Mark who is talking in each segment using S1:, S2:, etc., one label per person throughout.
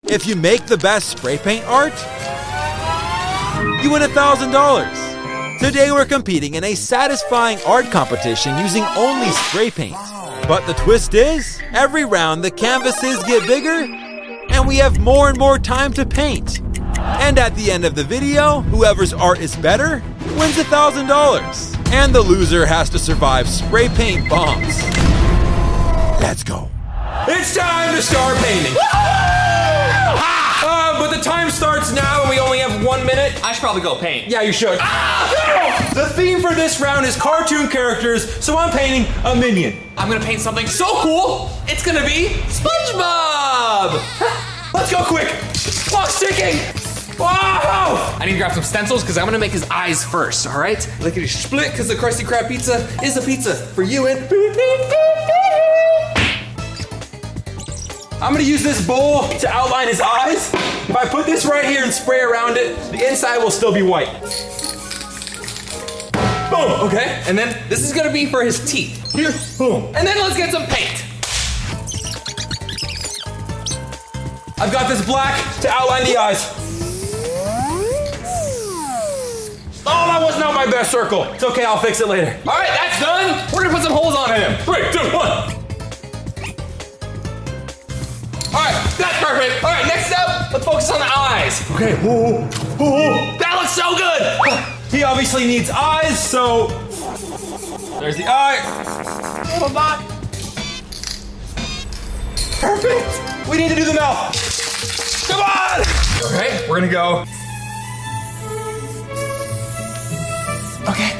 S1: If you make the best spray paint art, you win $1,000. Today we're competing in a satisfying art competition using only spray paint. But the twist is, every round the canvases get bigger and we have more and more time to paint. And at the end of the video, whoever's art is better wins $1,000. And the loser has to survive spray paint bombs. Let's go.
S2: It's time to start painting. But the time starts now and we only have 1 minute.
S3: I should probably go paint.
S2: Yeah, you should. The theme for this round is cartoon characters, so I'm painting a minion.
S3: I'm gonna paint something so cool, it's gonna be SpongeBob!
S2: Let's go quick. Clock's ticking. Wow!
S3: I need to grab some stencils because I'm gonna make his eyes first, all right?
S2: Lickety split, because the Krusty Krab pizza is a pizza for you and... I'm gonna use this bowl to outline his eyes. If I put this right here and spray around it, the inside will still be white. Boom, okay.
S3: And then this is gonna be for his teeth.
S2: Here, boom.
S3: And then let's get some paint.
S2: I've got this black to outline the eyes. Oh, that was not my best circle. It's okay, I'll fix it later.
S3: All right, that's done. We're gonna put some holes on him.
S2: 3, 2, 1.
S3: All right, that's perfect. All right, next step, let's focus on the eyes.
S2: Okay,
S3: That looks so good.
S2: He obviously needs eyes, so there's the eye.
S3: Hold on.
S2: Perfect. We need to do the mouth. Come on. Okay, we're gonna go. Okay.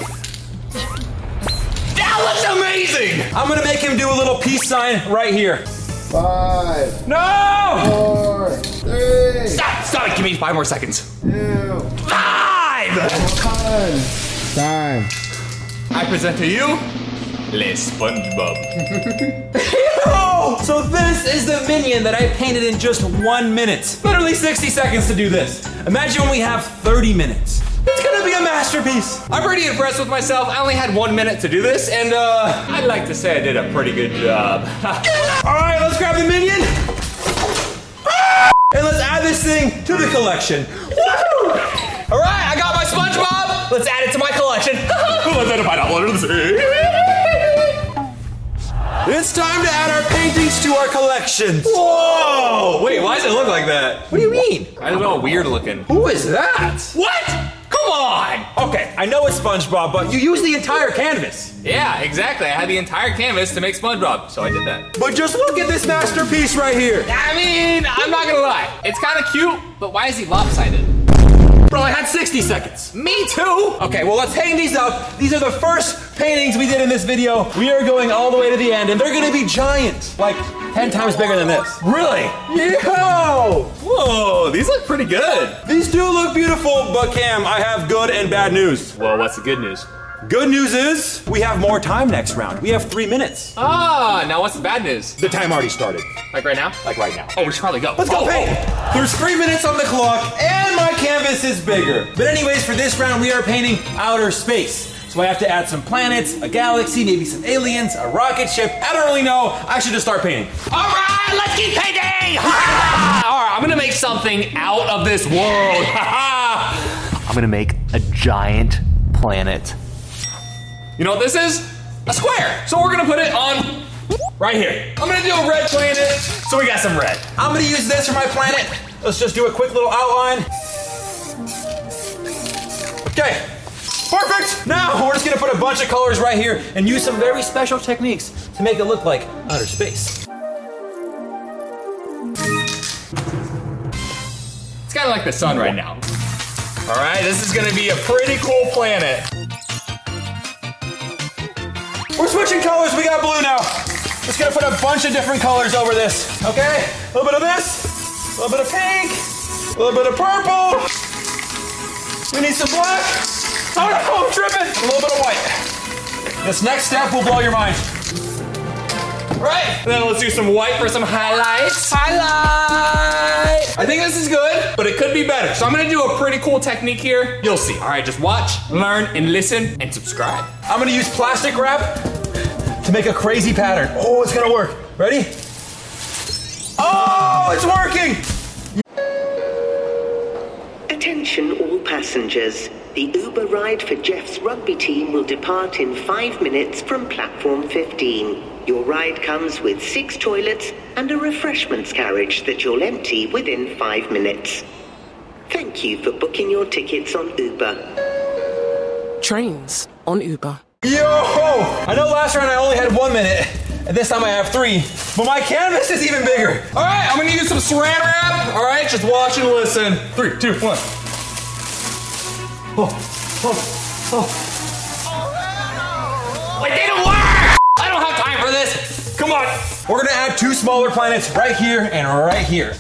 S3: That looks amazing.
S2: I'm gonna make him do a little peace sign right here.
S4: 5,
S2: No!
S4: 4, 3,
S3: Stop it. Give me 5 more seconds.
S4: 2,
S3: 5.
S4: 1. Time.
S3: I present to you, Les SpongeBob.
S2: Oh, so this is the minion that I painted in just 1 minute. Literally 60 seconds to do this. Imagine when we have 30 minutes. It's gonna be a masterpiece.
S3: I'm pretty impressed with myself. I only had 1 minute to do this, and I'd like to say I did a pretty good job.
S2: All right, let's grab the minion. And let's add this thing to the collection.
S3: Woo! All right, I got my SpongeBob. Let's add it to my collection.
S2: Let's add a pineapple under the sea. It's time to add our paintings to our collections.
S3: Whoa! Wait, why does it look like that?
S2: What do you mean?
S3: I don't know, weird looking.
S2: Who is that?
S3: What? Come on!
S2: Okay, I know it's SpongeBob, but you used the entire canvas.
S3: Yeah, exactly. I had the entire canvas to make SpongeBob, so I did that.
S2: But just look at this masterpiece right here.
S3: I mean, I'm not gonna lie. It's kind of cute, but why is he lopsided?
S2: Bro, I had 60 seconds.
S3: Me too!
S2: Okay, well, let's hang these up. These are the first paintings we did in this video. We are going all the way to the end, and they're gonna be giant. Like 10 times bigger than this.
S3: Really?
S2: Yo!
S3: Whoa, these look pretty good.
S2: These do look beautiful, but Cam, I have good and bad news.
S3: Well, what's the good news?
S2: Good news is, we have more time next round. We have 3 minutes.
S3: Ah, now what's the bad news?
S2: The time already started.
S3: Like right now?
S2: Like right now.
S3: Oh, we should probably go.
S2: Let's go paint. There's 3 minutes on the clock, and my canvas is bigger. But anyways, for this round, we are painting outer space. So I have to add some planets, a galaxy, maybe some aliens, a rocket ship. I don't really know. I should just start painting.
S3: All right, let's keep painting! All right, I'm gonna make something out of this world. I'm gonna make a giant planet. You know what this is? A square. So we're gonna put it on right here. I'm gonna do a red planet, so we got some red.
S2: I'm gonna use this for my planet. Let's just do a quick little outline. Okay, perfect. Now we're just gonna put a bunch of colors right here and use some very special techniques to make it look like outer space.
S3: It's kind of like the sun right now. All right, this is gonna be a pretty cool planet.
S2: We're switching colors, we got blue now. Just gonna put a bunch of different colors over this, okay? A little bit of this, a little bit of pink, a little bit of purple. We need some black. Oh no, I'm tripping. A little bit of white. This next step will blow your mind.
S3: Right, and then let's do some white for some highlights. Highlight! I think this is good, but it could be better. So I'm gonna do a pretty cool technique here. You'll see. All right, just watch, learn, and listen, and subscribe.
S2: I'm gonna use plastic wrap to make a crazy pattern. Oh, it's gonna work. Ready? Oh, it's working!
S5: passengers. The Uber ride for Jeff's rugby team will depart in 5 minutes from platform 15. Your ride comes with 6 toilets and a refreshments carriage that you'll empty within 5 minutes. Thank you for booking your tickets on Uber.
S6: Trains on Uber.
S2: Yo! I know last round I only had 1 minute, and this time I have 3, but my canvas is even bigger.
S3: All right, I'm gonna use some saran wrap. All right, just watch and listen. 3, 2, 1. It didn't work! I don't have time for this. Come on.
S2: We're gonna add 2 smaller planets right here and right here.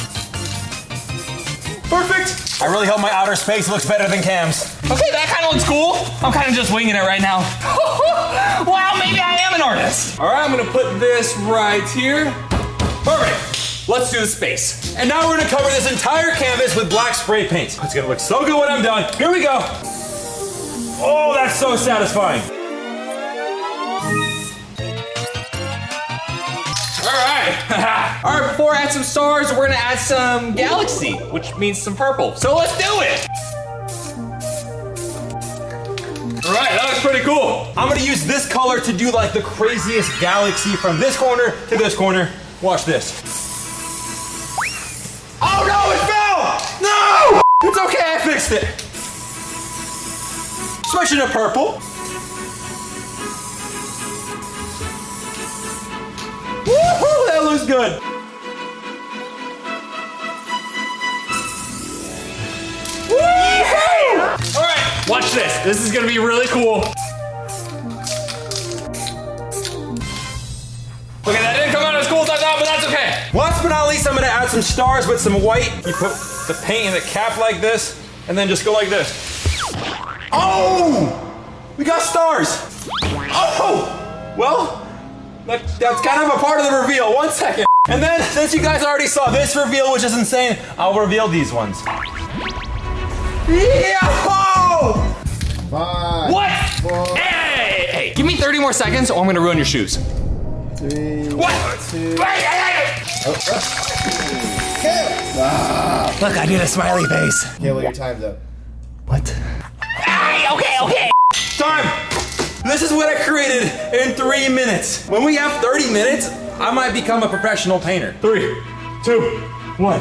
S2: Perfect! I really hope my outer space looks better than Cam's.
S3: Okay, that kind of looks cool. I'm kind of just winging it right now. Wow, maybe I am an artist. All right, I'm gonna put this right here. Perfect. Let's do the space.
S2: And now we're gonna cover this entire canvas with black spray paint. It's gonna look so good when I'm done. Here we go. Oh, that's so satisfying.
S3: All right. All right, before I add some stars, we're gonna add some galaxy, which means some purple. So let's do it. All right, that looks pretty cool.
S2: I'm gonna use this color to do like the craziest galaxy from this corner to this corner. Watch this. Oh no, it fell! No! It's okay, I fixed it. Switching to purple. Woohoo, that looks good. Woohoo!
S3: All right, watch this. This is gonna be really cool. Okay, that didn't come out as cool as I thought, but that's okay.
S2: Last but not least, I'm gonna add some stars with some white. You put the paint in the cap like this, and then just go like this. Oh! We got stars! Oh! Well, that's kind of a part of the reveal. 1 second. And then, since you guys already saw this reveal, which is insane, I'll reveal these ones. Yahoo!
S4: 5.
S3: What?
S4: 4.
S3: Hey, give me 30 more seconds or I'm gonna ruin your shoes.
S4: 3.
S3: What?
S4: 2.
S3: Look, I did a smiley face.
S4: Okay, well, your time's up.
S3: What? Okay.
S2: Time! This is what I created in 3 minutes. When we have 30 minutes, I might become a professional painter. 3, 2, 1.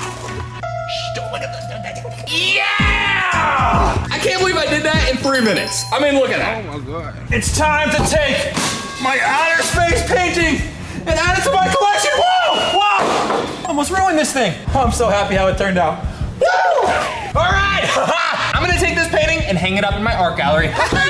S3: Yeah! I can't believe I did that in 3 minutes. I mean, look at that.
S4: Oh my god.
S2: It's time to take my outer space painting and add it to my collection. Whoa! Wow! Almost ruined this thing. Oh, I'm so happy how it turned out. Woo!
S3: All right! I'm gonna take this painting and hang it up in my art gallery.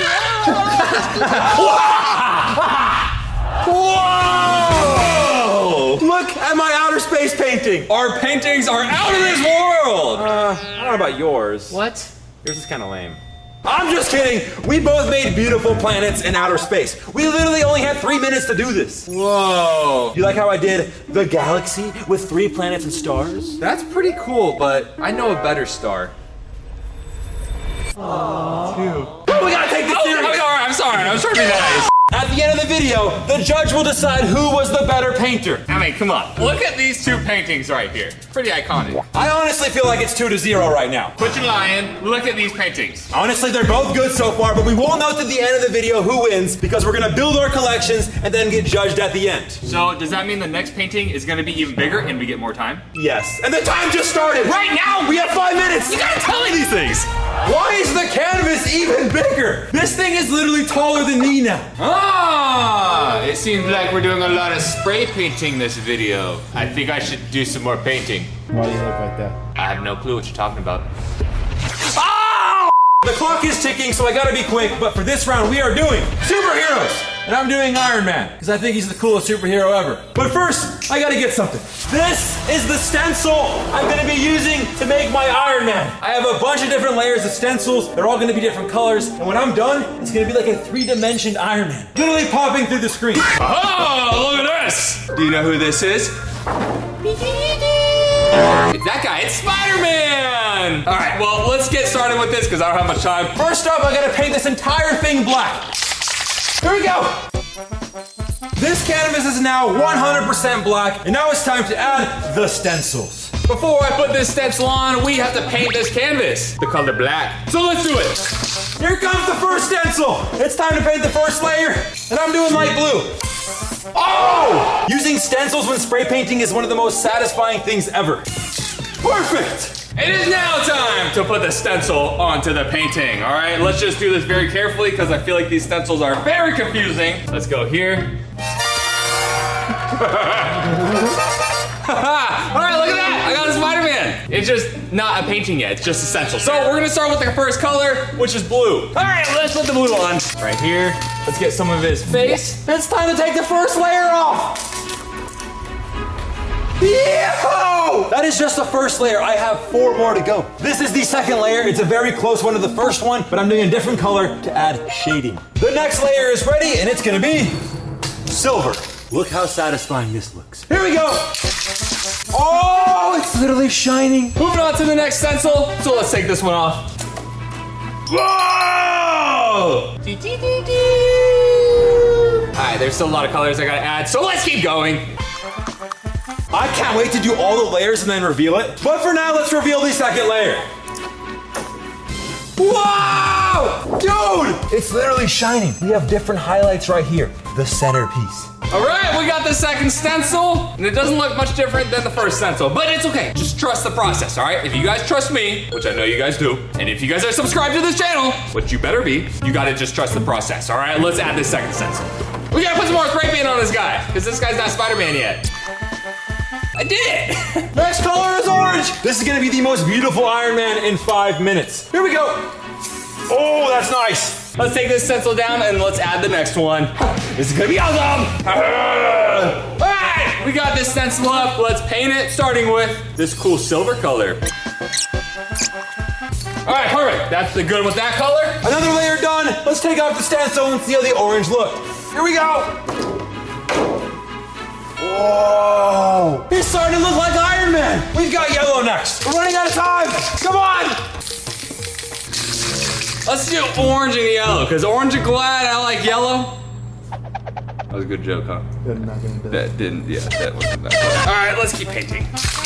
S2: Whoa! Look at my outer space painting.
S3: Our paintings are out of this world!
S2: I don't know about yours.
S3: What?
S2: Yours is kind of lame. I'm just kidding. We both made beautiful planets in outer space. We literally only had 3 minutes to do this.
S3: Whoa.
S2: You like how I did the galaxy with 3 planets and stars?
S3: That's pretty cool, but I know a better star.
S2: We gotta take this serious.
S3: All right, I'm sorry. I was trying to be nice.
S2: At the end of the video, the judge will decide who was the better painter.
S3: I mean, come on. Look at these 2 paintings right here. Pretty iconic.
S2: I honestly feel like it's 2-0 right now.
S3: Quit your lying. Look at these paintings.
S2: Honestly, they're both good so far, but we will note at the end of the video who wins because we're gonna build our collections and then get judged at the end.
S3: So, does that mean the next painting is gonna be even bigger and we get more time?
S2: Yes. And the time just started.
S3: Right now?
S2: We have 5 minutes.
S3: You gotta tell me these things.
S2: Why is the canvas even bigger? This thing is literally taller than me now.
S3: Ah, it seems like we're doing a lot of spray painting this video. I think I should do some more painting.
S4: Why do you look like that?
S3: I have no clue what you're talking about.
S2: The clock is ticking, so I gotta be quick, but for this round, we are doing superheroes. And I'm doing Iron Man, because I think he's the coolest superhero ever. But first, I gotta get something. This is the stencil I'm gonna be using to make my Iron Man. I have a bunch of different layers of stencils. They're all gonna be different colors. And when I'm done, it's gonna be like a 3-dimensioned Iron Man. Literally popping through the screen.
S3: Oh, look at this! Do you know who this is? It's that guy, it's Spider-Man! All right, well, let's get started with this because I don't have much time.
S2: First up, I gotta paint this entire thing black. Here we go. This canvas is now 100% black, and now it's time to add the stencils.
S3: before I put this stencil on, we have to paint this canvas the color black. So let's do it.
S1: Here comes the first stencil. It's time to paint the first layer, and I'm doing light blue. Oh! Using stencils when spray painting is one of the most satisfying things ever. Perfect!
S3: It is now time to put the stencil onto the painting. All right, let's just do this very carefully because I feel like these stencils are very confusing. Let's go here. All right, look at that. I got a Spider-Man. It's just not a painting yet. It's just a stencil. So we're gonna start with the first color, which is blue. All right, let's put the blue on. Right here. Let's get some of his face.
S1: It's time to take the first layer off. Yeehaw! That is just the first layer. I have 4 more to go. This is the second layer. It's a very close one to the first one, but I'm doing a different color to add shading. The next layer is ready, and it's gonna be silver. Look how satisfying this looks. Here we go. Oh, it's literally shining.
S3: Moving on to the next stencil. So let's take this one off. Whoa! All right, there's still a lot of colors I gotta add, so let's keep going.
S1: I can't wait to do all the layers and then reveal it. But for now, let's reveal the second layer. Wow! Dude! It's literally shining. We have different highlights right here. The centerpiece.
S3: All right, we got the second stencil, and it doesn't look much different than the first stencil, but it's okay. Just trust the process, all right? If you guys trust me, which I know you guys do, and if you guys are subscribed to this channel, which you better be, you gotta just trust the process, all right? Let's add this second stencil. We gotta put some more spray paint on this guy, because this guy's not Spider-Man yet. I did it!
S1: Next color is orange. This is gonna be the most beautiful Iron Man in 5 minutes. Here we go. Oh, that's nice.
S3: Let's take this stencil down and let's add the next one. This is gonna be awesome! All right, we got this stencil up. Let's paint it, starting with this cool silver color. All right, perfect. That's the good with that color.
S1: Another layer done. Let's take off the stencil and see how the orange look. Here we go. Whoa! He's starting to look like Iron Man. We've got yellow next. We're running out of time. Come on!
S3: Let's do orange and yellow, because orange and glad, I like yellow. That was a good joke, huh? That didn't, yeah, that wasn't that good. All right, let's keep painting.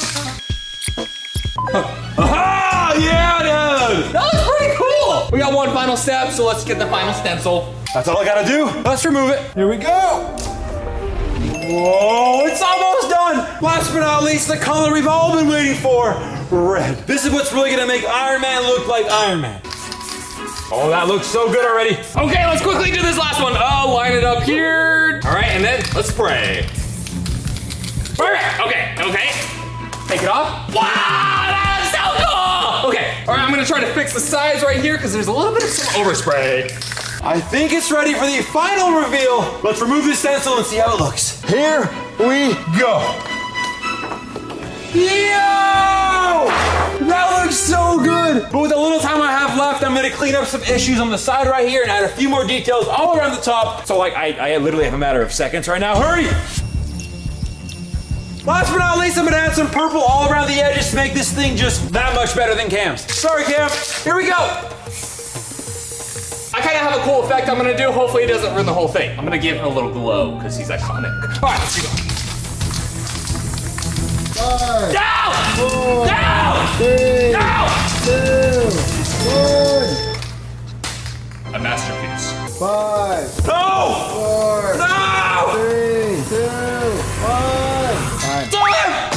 S1: Aha! Yeah, dude!
S3: That was pretty cool. We got one final step, so let's get the final stencil.
S1: That's all I gotta do. Let's remove it. Here we go. Whoa, it's almost done. Last but not least, the color we've all been waiting for, red. This is what's really gonna make Iron Man look like Iron Man. Oh, that looks so good already.
S3: Okay, let's quickly do this last one. Oh, line it up here. All right, and then let's spray. Perfect. Okay. Take it off. Wow, that is so cool. Okay, all right, I'm gonna try to fix the sides right here because there's a little bit of some overspray.
S1: I think it's ready for the final reveal. Let's remove this stencil and see how it looks. Here we go. Yo! That looks so good! But with the little time I have left, I'm gonna clean up some issues on the side right here and add a few more details all around the top. So like, I literally have a matter of seconds right now. Hurry! Last but not least, I'm gonna add some purple all around the edges to make this thing just that much better than Cam's. Sorry, Cam. Here we go.
S3: I kind of have a cool effect I'm gonna do. Hopefully it doesn't ruin the whole thing. I'm gonna give him a little glow because he's iconic. All right, let's go.
S4: 5,
S3: Down!
S4: 4,
S3: Down!
S4: 3,
S3: Down!
S4: 2, 1.
S3: A masterpiece.
S4: 5,
S1: No!
S4: 4,
S1: No!
S4: 3, 2, 1.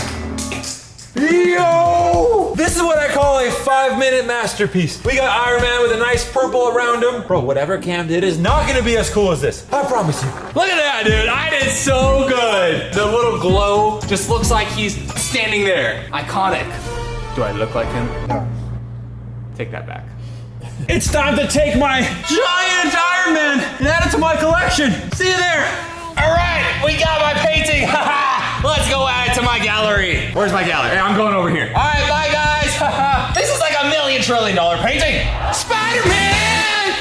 S1: Yo! This is what I call a 5-minute masterpiece. We got Iron Man with a nice purple around him. Bro, whatever Cam did is not gonna be as cool as this. I promise you.
S3: Look at that, dude. I did so good. The little glow just looks like he's standing there. Iconic. Do I look like him?
S4: No.
S3: Take that back.
S1: It's time to take my giant Iron Man and add it to my collection. See you there.
S3: All right, we got my painting. Let's go add it to my gallery. Where's my gallery? Hey, I'm going over here. All right, bye, guys. This is like $1 million trillion painting. Spider-Man!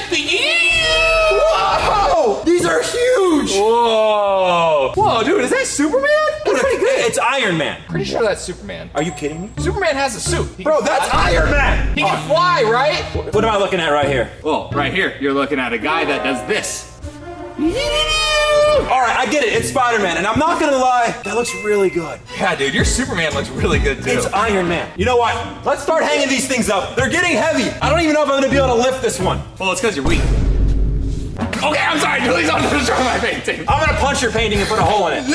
S1: Whoa! These are huge!
S3: Whoa. Whoa, dude, is that Superman? That's pretty good.
S1: It's Iron Man.
S3: Pretty sure that's Superman.
S1: Are you kidding me?
S3: Superman has a suit.
S1: Bro, that's Iron Man!
S3: He can fly, right?
S1: What am I looking at right here?
S3: Well, right here, you're looking at a guy that does this.
S2: All right, I get it. It's Spider-Man, and I'm not gonna lie, that looks really good.
S3: Yeah, dude, your Superman looks really good too.
S2: It's Iron Man. You know what? Let's start hanging these things up. They're getting heavy. I don't even know if I'm gonna be able to lift this one.
S3: Well, it's because you're weak. Okay, I'm sorry. Please don't destroy my painting.
S2: I'm gonna punch your painting and put a hole in it.
S3: No!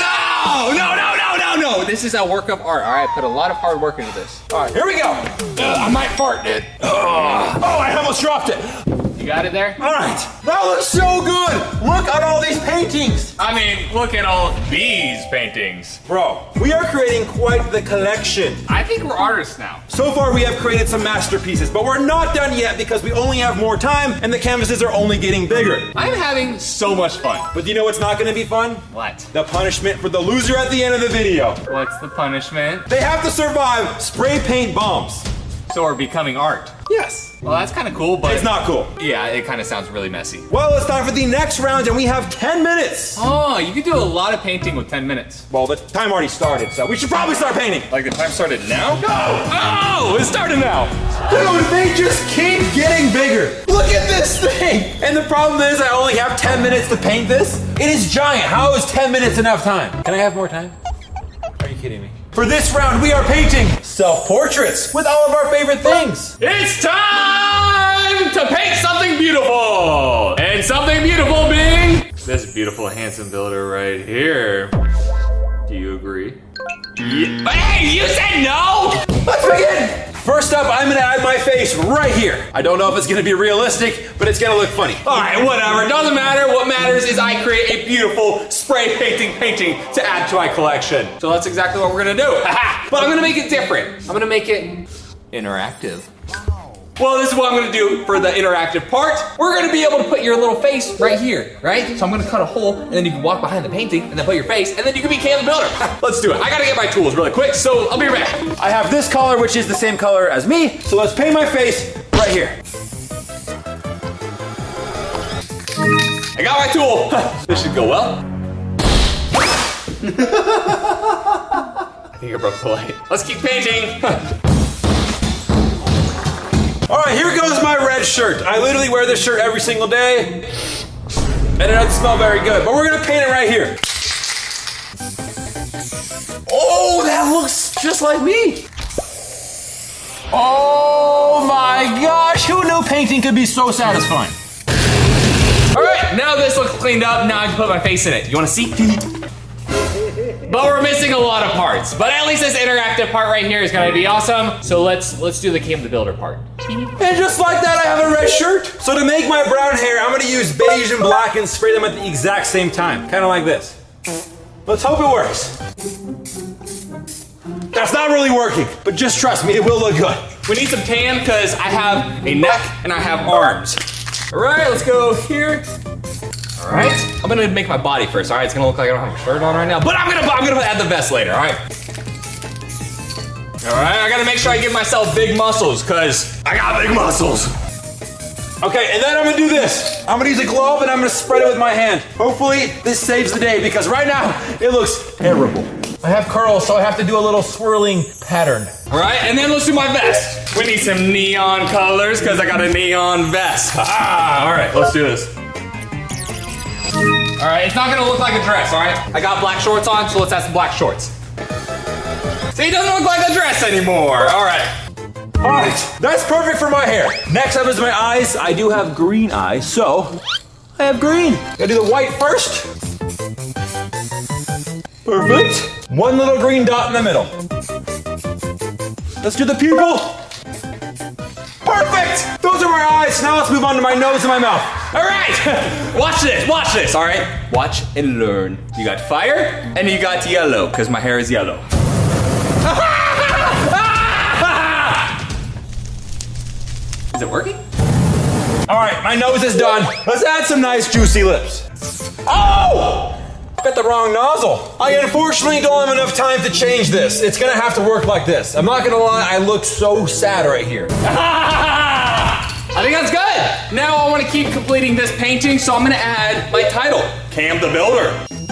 S3: This is a work of art. All right, put a lot of hard work into this.
S2: All right, here we go.
S3: I might fart, dude.
S2: Oh, I almost dropped it.
S3: You got it there?
S2: All right, that looks so good. Look at all these paintings.
S3: I mean, look at all these paintings.
S2: Bro, we are creating quite the collection.
S3: I think we're artists now.
S2: So far, we have created some masterpieces, but we're not done yet because we only have more time and the canvases are only getting bigger.
S3: I'm having so much fun.
S2: But do you know what's not gonna be fun?
S3: What?
S2: The punishment for the loser at the end of the video.
S3: What's the punishment?
S2: They have to survive spray paint bombs.
S3: So we're becoming art.
S2: Yes.
S3: Well, that's kind of cool, but
S2: It's not cool.
S3: Yeah, it kind of sounds really messy.
S2: Well, it's time for the next round and we have 10 minutes.
S3: Oh, you can do a lot of painting with 10 minutes.
S2: Well, the time already started, so we should probably start painting.
S3: Like the time started now?
S2: Go!
S3: Oh, it started now.
S2: Dude, they just keep getting bigger. Look at this thing. And the problem is I only have 10 minutes to paint this. It is giant. How is 10 minutes enough time? Can I have more time? Are you kidding me? For this round, we are painting self-portraits with all of our favorite things.
S3: It's time to paint something beautiful. And something beautiful being this beautiful, handsome builder right here. Do you agree? Yeah. Hey, you said no!
S2: Let's begin. First up, I'm gonna add my face right here. I don't know if it's gonna be realistic, but it's gonna look funny.
S3: All right, whatever. Doesn't matter. What matters is I create a beautiful spray painting to add to my collection. So that's exactly what we're gonna do. But I'm gonna make it different. I'm gonna make it interactive. Well, this is what I'm gonna do for the interactive part. We're gonna be able to put your little face right here, right? So I'm gonna cut a hole, and then you can walk behind the painting, and then put your face, and then you can be Cam the Builder. Let's do it. I gotta get my tools really quick, so I'll be right back.
S2: I have this color, which is the same color as me. So let's paint my face right here.
S3: I got my tool. This should go well. I think I broke the light. Let's keep painting.
S2: All right, here goes my red shirt. I literally wear this shirt every single day, and it doesn't smell very good, but we're gonna paint it right here. Oh, that looks just like me. Oh my gosh, who knew painting could be so satisfying?
S3: All right, now this looks cleaned up. Now I can put my face in it. You wanna see? But we're missing a lot of parts. But at least this interactive part right here is gonna be awesome. So let's do the Cam the Builder part.
S2: And just like that, I have a red shirt. So to make my brown hair, I'm gonna use beige and black and spray them at the exact same time. Kind of like this. Let's hope it works. That's not really working, but just trust me, it will look good.
S3: We need some tan because I have a neck and I have arms. All right, let's go here. All right, I'm gonna make my body first. All right, it's gonna look like I don't have a shirt on right now, but I'm gonna add the vest later. All right. All right, I gotta make sure I give myself big muscles because I got big muscles.
S2: Okay, and then I'm gonna do this. I'm gonna use a glove and I'm gonna spread it with my hand. Hopefully this saves the day because right now it looks terrible. I have curls, so I have to do a little swirling pattern.
S3: All right, and then let's do my vest. We need some neon colors because I got a neon vest. Ah, all right, let's do this. All right, it's not gonna look like a dress, all right? I got black shorts on, so let's add some black shorts. See, it doesn't look like a dress anymore. All right.
S2: All right, that's perfect for my hair. Next up is my eyes. I do have green eyes, so I have green. Gotta do the white first. Perfect. One little green dot in the middle. Let's do the pupil. Perfect! Those are my eyes. Now let's move on to my nose and my mouth.
S3: All right, watch this, all right? Watch and learn. You got fire and you got yellow, because my hair is yellow. Is it working?
S2: All right, my nose is done. Let's add some nice juicy lips. Oh! Got the wrong nozzle. I unfortunately don't have enough time to change this. It's gonna have to work like this. I'm not gonna lie, I look so sad right here.
S3: I think that's good. Now I want to keep completing this painting, so I'm gonna add my title, Cam the Builder.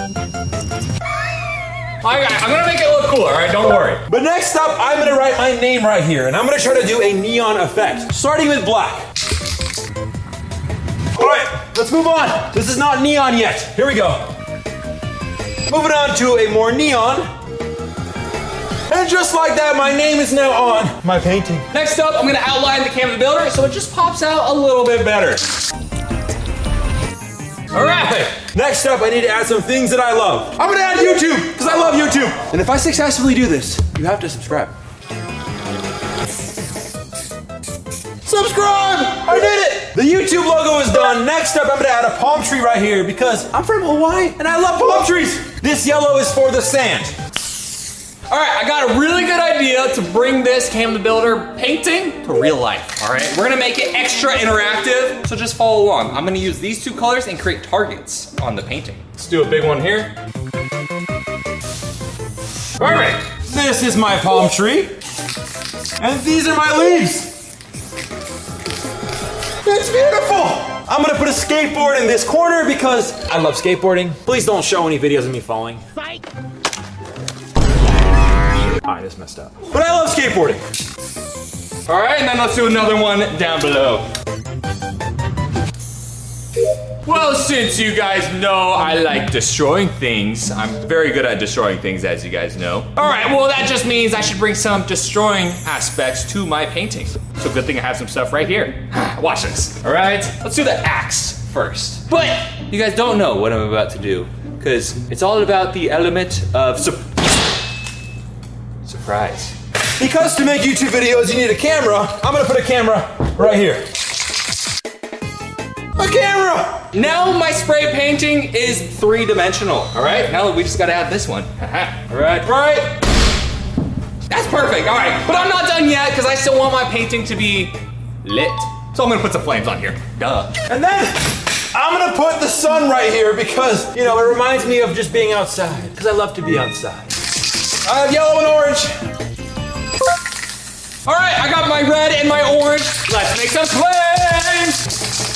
S3: I'm gonna make it look cool, all right? Don't worry.
S2: But next up, I'm gonna write my name right here, and I'm gonna try to do a neon effect, starting with black. All right, let's move on. This is not neon yet. Here we go.
S1: Moving on to a more neon. And just like that, my name is now on my painting.
S3: Next up, I'm gonna outline the Cam the Builder so it just pops out a little bit better.
S1: All right. Next up, I need to add some things that I love. I'm gonna add YouTube, because I love YouTube. And if I successfully do this, you have to subscribe. Subscribe! I did it! The YouTube logo is done. Next up, I'm gonna add a palm tree right here because I'm from Hawaii and I love palm trees. This yellow is for the sand.
S3: All right, I got a really good idea to bring this Cam the Builder painting to real life, all right? We're gonna make it extra interactive, so just follow along. I'm gonna use these two colors and create targets on the painting. Let's do a big one here. Perfect.
S1: This is my palm tree. And these are my leaves. It's beautiful. I'm gonna put a skateboard in this corner because I love skateboarding. Please don't show any videos of me falling. Alright, this messed up. But I love skateboarding.
S3: All right, and then let's do another one down below. Well, since you guys know I like destroying things, I'm very good at destroying things, as you guys know. All right, well, that just means I should bring some destroying aspects to my painting. So good thing I have some stuff right here. Watch this. All right, let's do the axe first. But you guys don't know what I'm about to do, because it's all about the element of surprise.
S1: Because to make YouTube videos, you need a camera. I'm gonna put a camera right here. A camera!
S3: Now my spray painting is three-dimensional, all right? Now we just gotta add this one. All right, right. That's perfect, all right. But I'm not done yet, because I still want my painting to be lit. So I'm gonna put some flames on here, duh.
S1: And then I'm gonna put the sun right here because, you know, it reminds me of just being outside. Because I love to be outside. I have yellow and orange.
S3: All right, I got my red and my orange. Let's make some flames.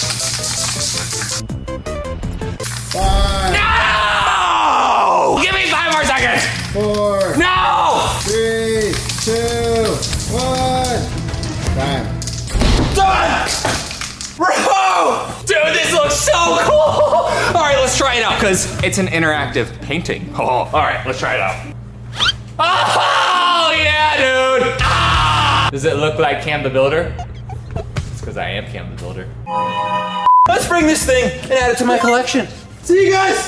S4: 5,
S3: No! Give me 5 more seconds.
S4: 4,
S3: No!
S4: 3, 2, 1. Time.
S1: Done! Bro!
S3: Dude, this looks so cool. All right, let's try it out because it's an interactive painting. Oh, all right, let's try it out. Oh, yeah, dude. Ah! Does it look like Cam the Builder? It's because I am Cam the Builder.
S1: Let's bring this thing and add it to my collection. See you guys!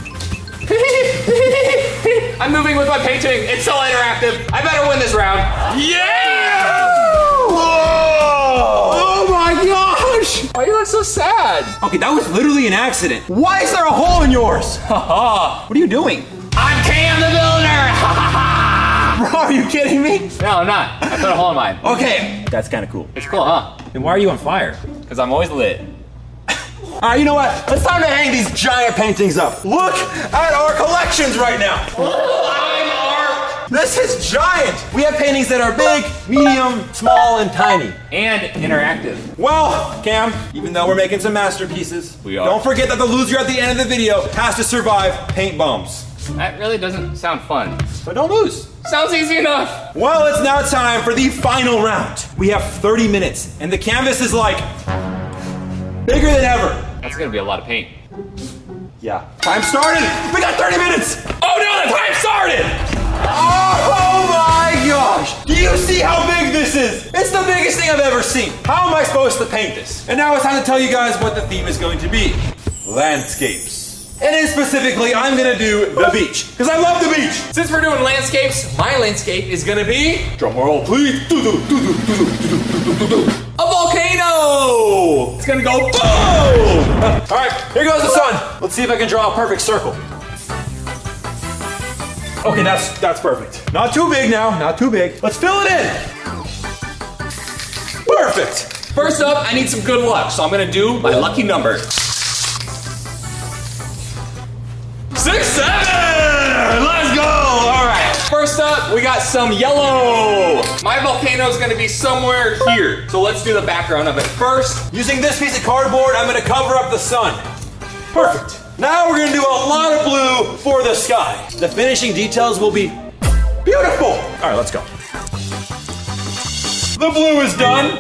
S3: I'm moving with my painting. It's so interactive. I better win this round. Yeah!
S1: Whoa! Oh my gosh!
S3: Why you look so sad?
S1: Okay, that was literally an accident. Why is there a hole in yours?
S3: Haha.
S1: What are you doing?
S3: I'm Cam the Builder.
S1: Bro, are you kidding me?
S3: No, I'm not. I put a hole in mine.
S1: Okay. That's kind of cool.
S3: It's cool, huh?
S1: Then why are you on fire?
S3: Because I'm always lit.
S1: All right, you know what? It's time to hang these giant paintings up. Look at our collections right now.
S3: I'm art.
S1: This is giant. We have paintings that are big, medium, small, and tiny.
S3: And interactive.
S1: Well, Cam, even though we're making some masterpieces,
S3: We are.
S1: don't forget that the loser at the end of the video has to survive paint bombs.
S3: That really doesn't sound fun.
S1: But don't lose.
S3: Sounds easy enough.
S1: Well, it's now time for the final round. We have 30 minutes, and the canvas is like bigger than ever.
S3: That's gonna be a lot of paint.
S1: Yeah. Time started. We got 30 minutes.
S3: Oh no, the time started!
S1: Oh my gosh! Do you see how big this is? It's the biggest thing I've ever seen. How am I supposed to paint this? And now it's time to tell you guys what the theme is going to be. Landscapes. And then specifically, I'm gonna do the beach. Because I love the beach.
S3: Since we're doing landscapes, my landscape is gonna be
S1: Drum roll, please.
S3: a volcano! It's gonna go boom!
S1: All right, here goes the sun. Let's see if I can draw a perfect circle. Okay, that's perfect. Not too big now, not too big. Let's fill it in. Perfect.
S3: First up, I need some good luck, so I'm gonna do my lucky number. 6, 7! Let's go! All right, first up, we got some yellow. My volcano's gonna be somewhere here. So let's do the background of it first.
S1: Using this piece of cardboard, I'm gonna cover up the sun. Perfect. Now we're gonna do a lot of blue for the sky. The finishing details will be beautiful. All right, let's go. The blue is done.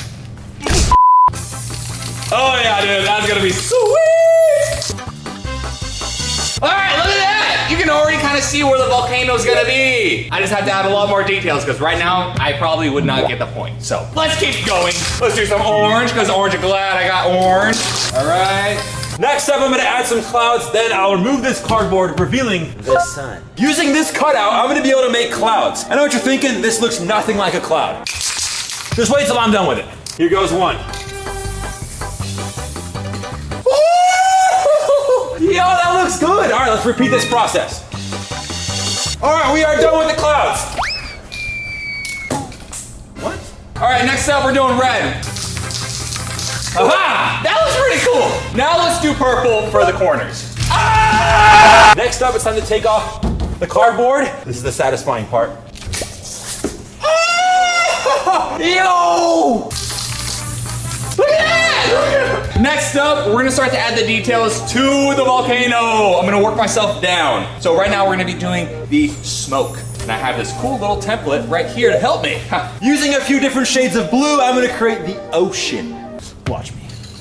S3: Oh yeah, dude, that's gonna be sweet! All right, look at that! You can already kind of see where the volcano's gonna be. I just have to add a lot more details because right now I probably would not get the point. So let's keep going. Let's do some orange because orange, I'm glad I got orange. All right.
S1: Next up, I'm gonna add some clouds, then I'll remove this cardboard, revealing the sun. Using this cutout, I'm gonna be able to make clouds. I know what you're thinking, this looks nothing like a cloud. Just wait till I'm done with it. Here goes one. Yo, that looks good. All right, let's repeat this process. All right, we are done with the clouds. What?
S3: All right, next up we're doing red. Aha! That looks pretty cool. Now let's do purple for the corners.
S1: Ah! Next up, it's time to take off the cardboard. This is the satisfying part. Ah! Yo!
S3: Look at that! Next up, we're gonna start to add the details to the volcano. I'm gonna work myself down. So right now we're gonna be doing the smoke. And I have this cool little template right here to help me.
S1: Using a few different shades of blue, I'm gonna create the ocean. Watch me.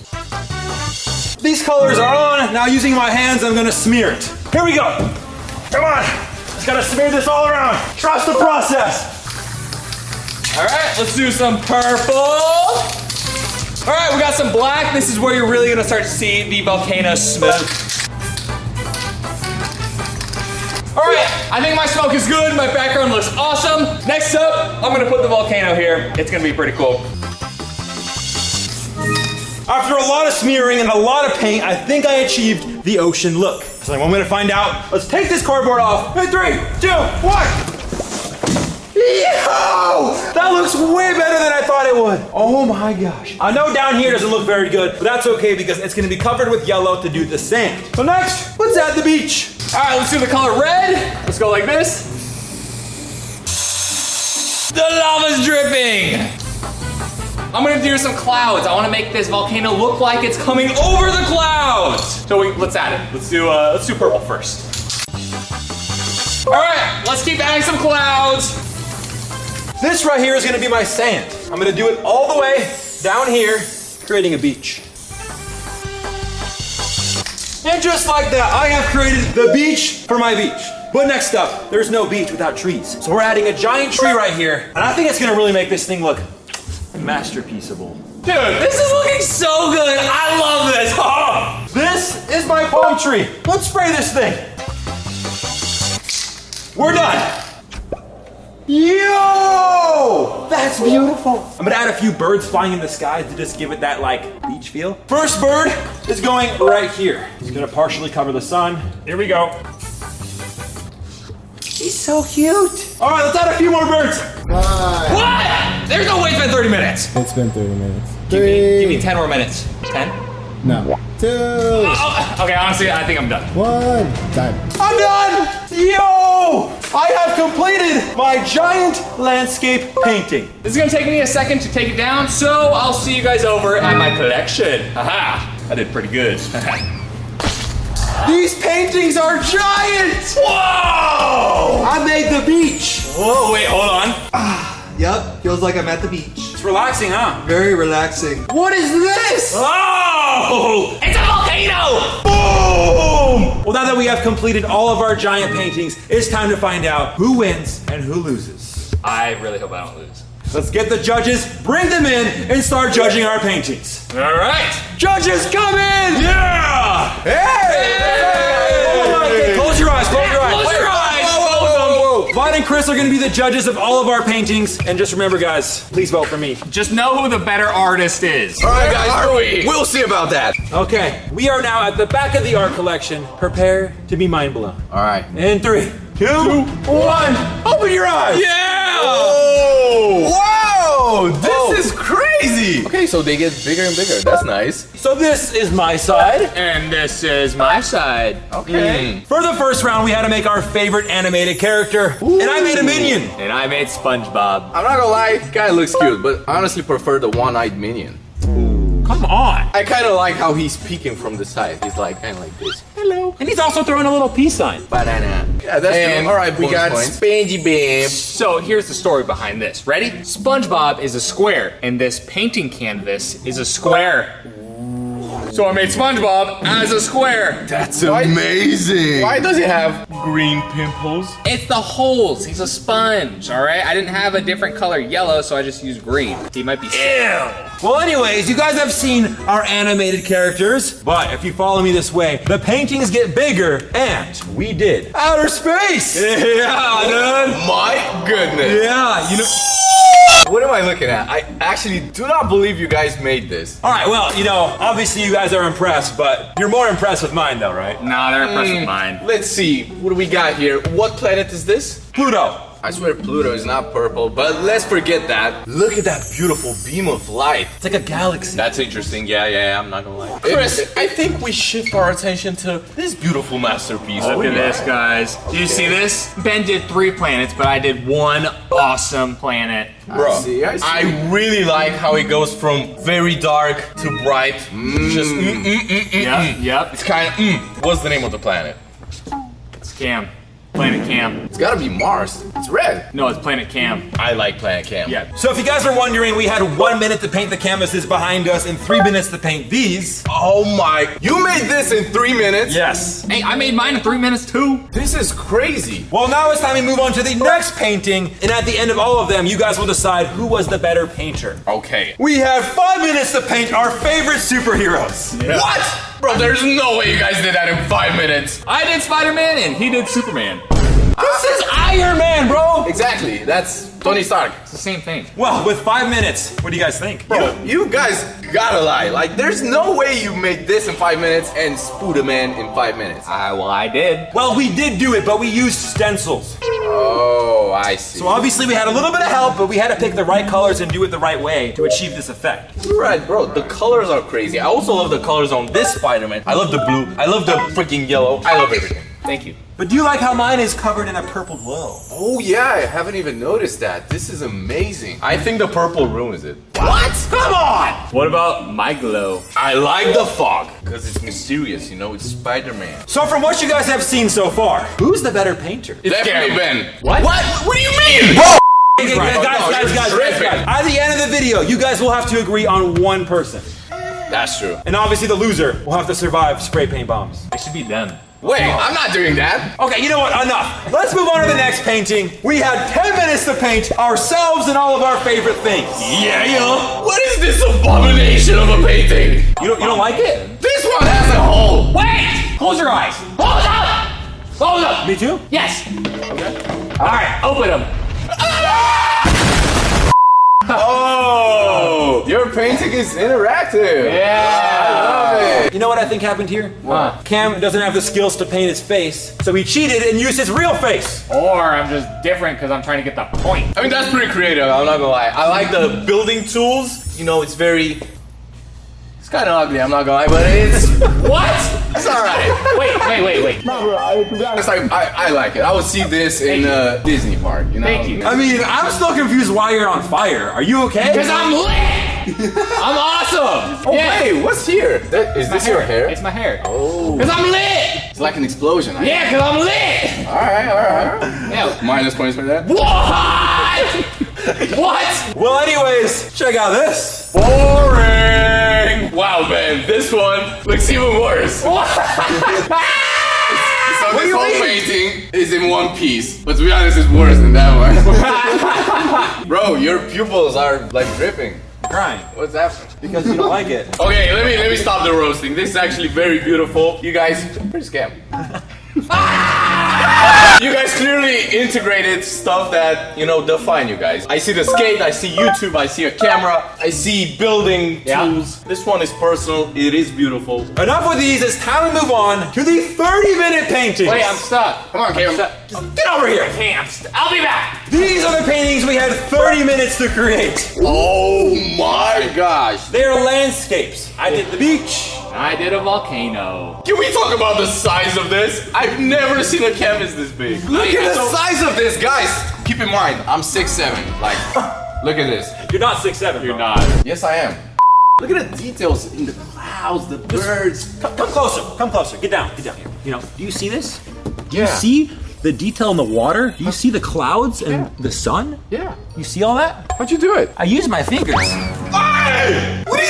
S1: These colors are on. Now using my hands, I'm gonna smear it. Here we go. Come on. Just gotta smear this all around. Trust the process.
S3: All right, let's do some purple. All right, we got some black. This is where you're really gonna start to see the volcano smoke. All right, I think my smoke is good. My background looks awesome. Next up, I'm gonna put the volcano here. It's gonna be pretty cool.
S1: After a lot of smearing and a lot of paint, I think I achieved the ocean look. So I'm gonna find out. Let's take this cardboard off. In 3, 2, 1. Yo! That looks way better than I thought it would. Oh my gosh. I know down here doesn't look very good, but that's okay because it's gonna be covered with yellow to do the sand. So next, let's add the beach.
S3: All right, let's do the color red. Let's go like this. The lava's dripping. I'm gonna do some clouds. I wanna make this volcano look like it's coming over the clouds. So let's add it. Let's do purple first. All right, let's keep adding some clouds.
S1: This right here is gonna be my sand. I'm gonna do it all the way down here, creating a beach. And just like that, I have created the beach for my beach. But next up, there's no beach without trees. So we're adding a giant tree right here. And I think it's gonna really make this thing look masterpieceable.
S3: Dude, this is looking so good. I love this. Oh.
S1: This is my palm tree. Let's spray this thing. We're done. Yo! That's beautiful. I'm gonna add a few birds flying in the sky to just give it that like beach feel. First bird is going right here. It's gonna partially cover the sun. Here we go. He's so cute. All right, let's add a few more birds.
S4: 5.
S3: What? There's no way it's been 30 minutes.
S4: It's been 30 minutes.
S3: 3.
S4: 3.
S3: Give me 10 more minutes. 10?
S4: No. 2.
S3: Oh, okay, honestly, I think I'm done.
S4: 1. Time.
S1: I'm done! Yo! I have completed my giant landscape painting.
S3: This is gonna take me a second to take it down, so I'll see you guys over at my collection. Haha, I did pretty good.
S1: These paintings are giant!
S3: Whoa!
S1: I made the beach.
S3: Whoa, wait, hold on.
S6: Yep, feels like I'm at the beach.
S1: It's relaxing, huh?
S6: Very relaxing.
S1: What is this?
S3: Oh! It's a volcano!
S1: Boom! Well, now that we have completed all of our giant paintings, it's time to find out who wins and who loses.
S3: I really hope I don't lose.
S1: Let's get the judges, bring them in, and start judging our paintings.
S3: All right.
S1: Judges, come in!
S3: Yeah!
S1: Hey!
S3: Hey!
S1: Close your eyes, close your eyes.
S3: Close your eyes.
S1: Whoa. Vine and Chris are gonna be the judges of all of our paintings. And just remember, guys, please vote for me.
S3: Just know who the better artist is.
S2: All right, guys, are we? We'll see about that.
S1: Okay, we are now at the back of the art collection. Prepare to be mind blown.
S2: All right.
S1: In 3, 2, 1, open your eyes!
S3: Yeah!
S2: Oh! Whoa! This is crazy! Okay, so they get bigger and bigger. That's nice.
S1: So this is my side.
S3: And this is my side.
S2: Okay.
S1: For the first round, we had to make our favorite animated character. And I made a minion.
S3: And I made SpongeBob.
S2: I'm not gonna lie, he kinda looks cute, but I honestly prefer the one-eyed minion.
S1: Come on.
S2: I kinda like how he's peeking from the side. He's like kinda like this. Hello.
S1: And he's also throwing a little peace sign.
S2: Banana. Yeah, that's
S3: And
S2: true. All right, we got Spongy Babe.
S3: So here's the story behind this. Ready? SpongeBob is a square, and this painting canvas is a square. So I made SpongeBob as a square.
S7: That's amazing.
S3: Why does he have green pimples? It's the holes. He's a sponge, all right? I didn't have a different color yellow, so I just used green. He might be
S1: Well, anyways, you guys have seen our animated characters, but if you follow me this way, the paintings get bigger, and we did outer space. Yeah, dude.
S7: My goodness.
S1: Yeah, you know.
S7: What am I looking at? I actually do not believe you guys made this.
S1: All right, well, you know, obviously you guys are impressed, but you're more impressed with mine, though, right?
S3: Nah, they're impressed with mine.
S7: Let's see. What do we got here? What planet is this?
S1: Pluto.
S7: I swear Pluto is not purple, but let's forget that. Look at that beautiful beam of light.
S1: It's like a galaxy.
S7: That's interesting. Yeah, I'm not gonna lie. Chris, I think we shift our attention to this beautiful masterpiece.
S3: Look at this, guys. Do you see this? Ben did 3 planets, but I did 1 awesome planet.
S7: Bro,
S6: I see.
S7: I really like how it goes from very dark to bright. Just
S3: Yep.
S7: It's kind of What's the name of the planet?
S3: It's Cam. Planet Cam.
S7: It's gotta be Mars. It's red.
S3: No, it's Planet Cam.
S7: I like Planet Cam.
S3: Yeah.
S1: So if you guys are wondering, we had 1 minute to paint the canvases behind us and 3 minutes to paint these.
S7: Oh my! You made this in 3 minutes.
S1: Yes.
S3: Hey, I made mine in 3 minutes too.
S7: This is crazy.
S1: Well, now it's time to move on to the next painting, and at the end of all of them, you guys will decide who was the better painter.
S7: Okay.
S1: We have 5 minutes to paint our favorite superheroes.
S7: What? Bro, there's no way you guys did that in 5 minutes.
S3: I did Spider-Man and he did Superman.
S1: This is Iron Man, bro!
S7: Exactly. That's Tony Stark.
S3: It's the same thing.
S1: Well, with 5 minutes, what do you guys think?
S7: Bro, you guys gotta lie. Like, there's no way you made this in 5 minutes and Spooderman in 5 minutes.
S3: Well, I did.
S1: Well, we did do it, but we used stencils.
S7: Oh, I see.
S1: So obviously we had a little bit of help, but we had to pick the right colors and do it the right way to achieve this effect.
S7: You're right, bro. The colors are crazy. I also love the colors on this Spider-Man. I love the blue. I love the freaking yellow. I love everything.
S3: Thank you.
S1: But do you like how mine is covered in a purple glow?
S7: Oh yeah, I haven't even noticed that. This is amazing. I think the purple ruins it. What? Come on!
S3: What about my glow?
S7: I like the fog because it's mysterious, you know, it's Spider-Man.
S1: So from what you guys have seen so far, who's the better painter?
S7: Definitely Ben.
S3: What?
S7: What do you mean?
S1: Guys,
S7: you're tripping.
S1: at the end of the video, you guys will have to agree on one person.
S7: That's true.
S1: And obviously the loser will have to survive spray paint bombs.
S3: It should be them.
S7: Wait, I'm not doing that.
S1: Okay, you know what? Enough. Let's move on to the next painting. We had 10 minutes to paint ourselves and all of our favorite things.
S7: Yeah. What is this abomination of a painting?
S1: You don't like it?
S7: This one has a hole.
S3: Wait! Close your eyes. Close up! Close up!
S1: Me too?
S3: Yes! Okay. Alright, open them.
S7: Oh, your painting is interactive.
S3: Yeah!
S7: I love it.
S1: You know what I think happened here?
S3: What?
S1: Cam doesn't have the skills to paint his face, so he cheated and used his real face.
S3: Or I'm just different because I'm trying to get the point.
S7: I mean, that's pretty creative, I'm not gonna lie. I like the building tools. You know, it's kind of ugly, I'm not gonna lie, but it's...
S3: What?
S7: It's alright.
S3: Wait.
S7: It's like, I like it. I would see this in a Disney park, you know?
S3: Thank you.
S1: I mean, I'm still confused why you're on fire. Are you okay?
S3: Because I'm lit! I'm awesome!
S7: Oh, hey, what's here? Is this your hair?
S3: It's my hair.
S7: Oh.
S3: Because I'm lit!
S7: It's like an explosion.
S3: Yeah, because I'm lit!
S7: Alright.
S3: Yeah.
S7: Minus points for that.
S3: What? What?
S1: Well, anyways, check out this.
S7: Boring! Wow, man, this one looks even worse. So this whole painting is in one piece, but to be honest, it's worse than that one. Bro, your pupils are like dripping.
S1: Crying.
S7: What's happening?
S1: Because you don't like it.
S7: Okay, let me stop the roasting. This is actually very beautiful. You guys, pretty scam. You guys clearly integrated stuff that, you know, define you guys. I see the skate, I see YouTube, I see a camera, I see building tools. This one is personal, it is beautiful.
S1: Enough with these, it's time to move on to the 30-minute paintings.
S3: Wait, I'm stuck.
S7: Come on, Cam.
S1: Get over here.
S3: I'll be back.
S1: These are the paintings we had 30 minutes to create.
S7: Oh my gosh.
S1: They're landscapes. I did the beach.
S3: I did a volcano.
S7: Can we talk about the size of this? I've never seen a canvas this big. Look at the size of this, guys. Keep in mind, I'm 6'7". Like, look at this.
S1: You're not 6'7".
S3: You're
S1: bro.
S3: not.
S7: Yes, I am. Look at the details in the clouds, the birds.
S1: Come closer. Come closer. Get down. Get down here. You know, do you see this? Do you
S7: Yeah.
S1: see the detail in the water? Do you see the clouds and the sun?
S7: Yeah.
S1: You see all that?
S7: How'd you do it?
S1: I used my fingers.
S7: Hey! What are you doing?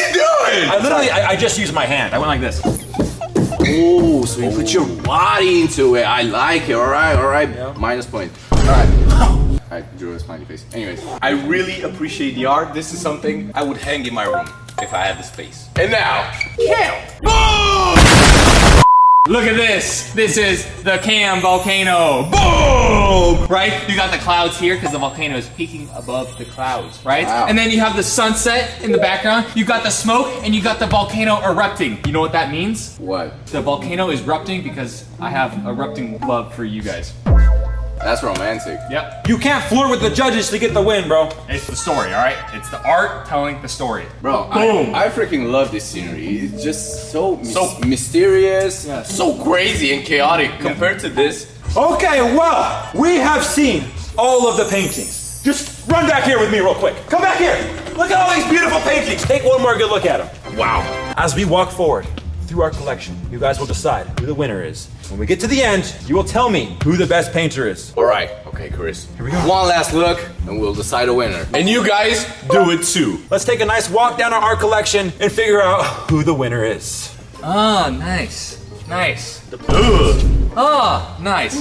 S7: doing?
S2: I just used my hand. I went like this.
S7: Oh, so you put your body into it. I like it. All right.
S2: Yeah.
S7: Minus point. All right. I drew a smiley face. Anyways, I really appreciate the art. This is something I would hang in my room if I had the space. And now, Cam. Boom!
S3: Look at this. This is the Cam volcano. Boom! Right? You got the clouds here because the volcano is peaking above the clouds, right?
S7: Wow.
S3: And then you have the sunset in the background. You got the smoke and you got the volcano erupting. You know what that means?
S7: What?
S3: The volcano is erupting because I have erupting love for you guys.
S7: That's romantic.
S3: Yep.
S2: You can't flirt with the judges to get the win, bro.
S3: It's the story, all right? It's the art telling the story.
S7: Bro,
S3: Boom.
S7: I freaking love this scenery. It's just so mysterious, so crazy and chaotic compared to this.
S2: Okay, well, we have seen all of the paintings. Just run back here with me real quick. Come back here. Look at all these beautiful paintings. Take one more good look at them.
S7: Wow.
S2: As we walk forward through our collection, you guys will decide who the winner is. When we get to the end, you will tell me who the best painter is.
S7: All right. Okay, Chris.
S2: Here we go.
S7: One last look, and we'll decide a winner. And you guys do it too.
S2: Let's take a nice walk down our art collection and figure out who the winner is.
S3: Oh, nice. Nice. Oh, nice.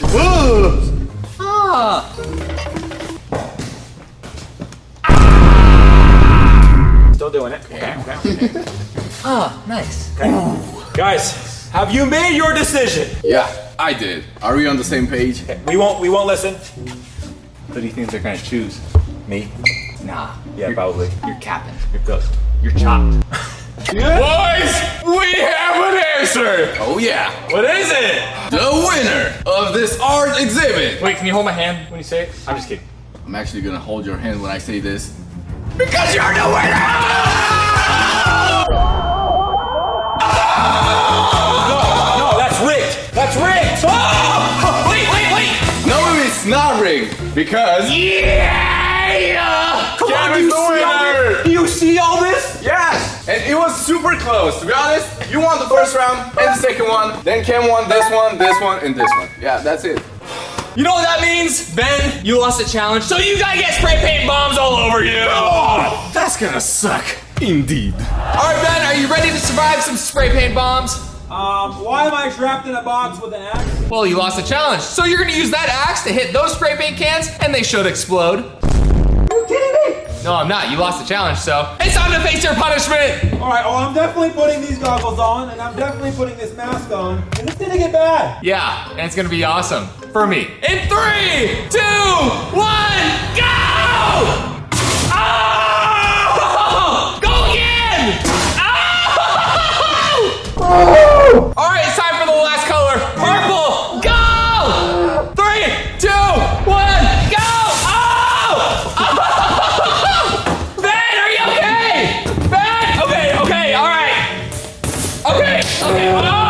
S2: Still doing it. Okay.
S3: Oh, nice.
S2: Guys, have you made your decision?
S7: Yeah, I did. Are we on the same page?
S2: We won't listen.
S3: Who do you think they're gonna choose?
S2: Me?
S3: Nah.
S2: Yeah, probably.
S3: You're capping.
S2: You're close.
S3: You're chopped.
S7: Boys, we have an answer. Oh yeah.
S3: What is it?
S7: The winner of this art exhibit.
S3: Wait, can you hold my hand when you say it? I'm just kidding.
S7: I'm actually gonna hold your hand when I say this. Because you're the winner!
S2: No, that's rigged. That's rigged.
S3: Oh! Wait!
S7: No, it's not rigged. Because
S3: Yeah!
S2: Come on,
S7: Cam is the winner!
S2: Do you see all this?
S7: yes, and it was super close. To be honest, you won the first round and the second one. Then Cam won this one, and this one. Yeah, that's it.
S3: You know what that means? Ben, you lost a challenge, so you gotta get spray paint bombs all over you!
S7: Oh, that's gonna suck. Indeed.
S3: Alright, Ben, are you ready to survive some spray paint bombs?
S2: Why am I trapped in a box with an axe?
S3: Well, you lost a challenge, so you're gonna use that axe to hit those spray paint cans, and they should explode.
S2: Are you kidding me?
S3: No, I'm not. You lost the challenge, so it's time to face your punishment!
S2: All right, well, I'm definitely putting these goggles on, and I'm definitely putting this mask on, and it's gonna get bad.
S3: Yeah, and it's gonna be awesome. For me. In 3, 2, 1, go! Oh! Go again! Oh! Alright, it's time for the last color. Purple! Go! 3, 2, 1, go! Oh! Ben, are you okay? Ben! Okay, alright. Okay. Oh!